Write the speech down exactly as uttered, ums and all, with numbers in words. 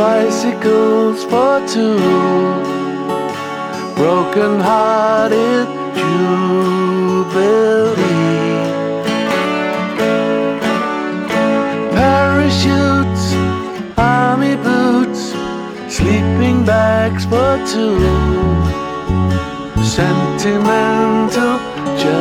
bicycles for two, broken-hearted jubilee. Parachutes, army boots, sleeping bags for two, sentimental